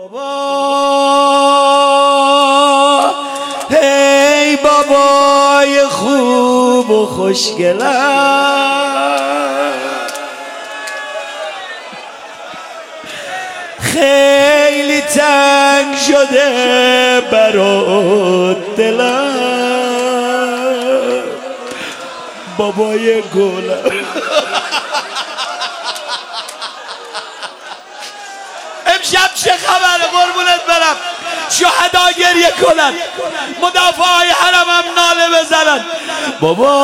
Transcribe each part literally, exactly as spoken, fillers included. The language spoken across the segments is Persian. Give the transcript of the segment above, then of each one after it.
بابا هی بابای خوب و خوشگلم، خیلی تنگ شده برات دلم، بابای گلم. امشب چه خبره قربونت برم؟ شهدا گریه کنن، مدافعای حرمم ناله بزنن. بابا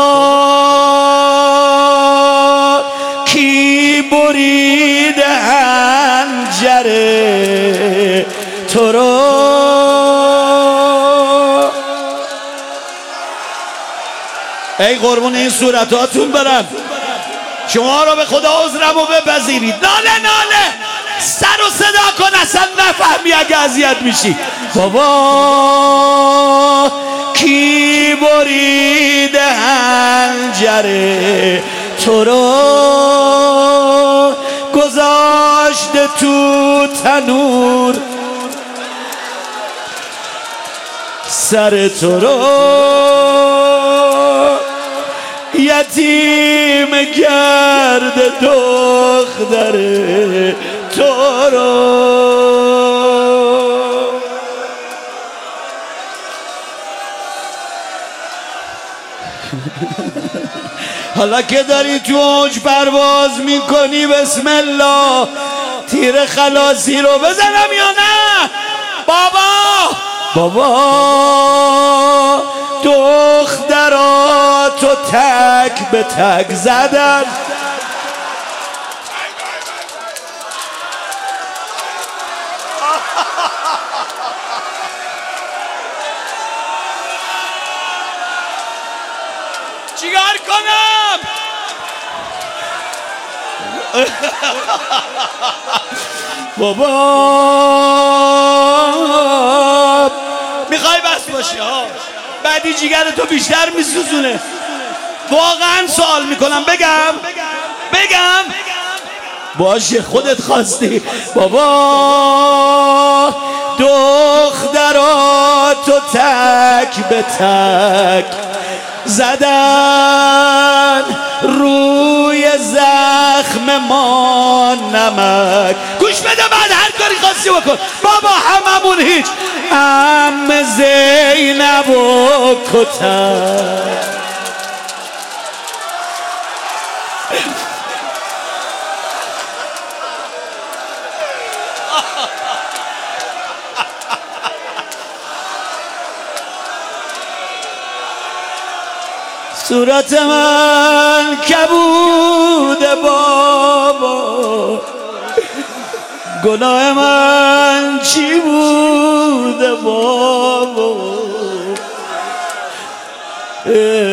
کی برید حنجره تو رو؟ ای قربون این صورتاتون برم، شما رو به خدا عذرم و بپذیرید. ناله ناله سر و صدا کن، اصلا نفهمی اگه اذیت میشی. بابا کی برید حنجره تو رو، گذاشته تو تنور سر تو رو، یتیم کرده دختر تو رو. حالا که داری تو اوج پرواز میکنی، بسم الله تیر خلاصی رو بزنم یا نه؟ بابا بابا دختراتو تک به تک زدن، چیکار کنم؟ بابا میخوای بس باشی ها، بعدی جیگر تو بیشتر میسوزونه. واقعا سوال میکنم، بگم بگم باشه خودت خواستی. بابا دختراتو تک به تک زدن، روی زخم ما نمک. گوش بده، بعد هر کاری خواستی بکن بابا، هممون هیچ. ام زینب و کتک، صورت من کبوده بابا، گناه من چی بوده بابا؟